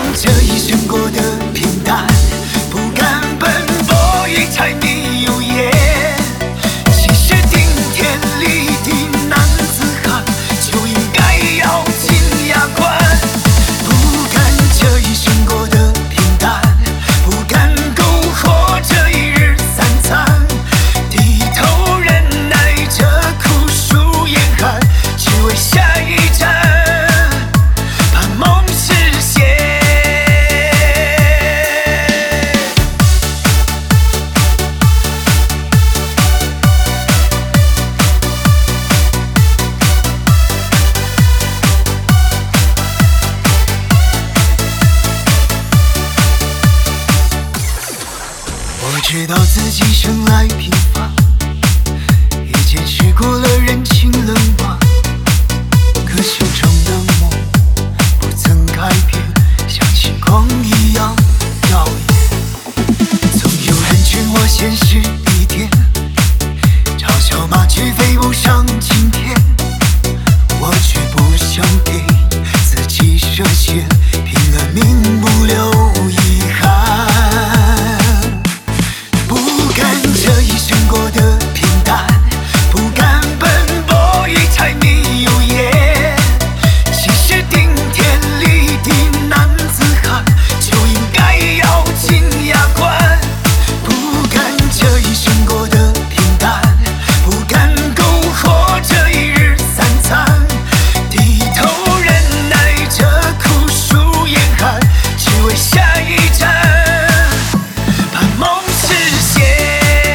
这一生过得平淡，不敢奔波于柴米油盐。其实顶天立地男子汉，就应该咬紧牙关。不甘这一生过得平淡，不敢苟活这一日三餐，低头忍耐着苦暑严寒，只为下一站。我知道自己生来平凡，也见识过了人情冷暖，可心中的梦不曾改变，像星光一样耀眼。总有人劝我现实一点，嘲笑麻雀飞不上青天，我却不想给自己设限，拼了命不留遗憾。这一生过得平淡，不敢奔波于柴米油盐。其实顶天立地男子汉，就应该咬紧牙关。不甘这一生过得平淡，不敢苟活这一日三餐，低头忍耐着苦暑严寒，只为下一站，盼梦实现。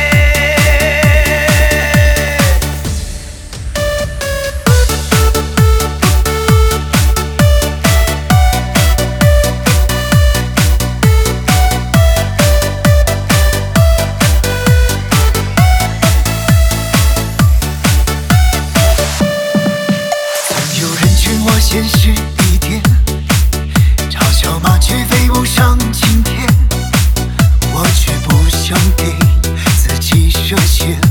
现实一点，嘲笑麻雀飞不上青天，我却不想给自己设限。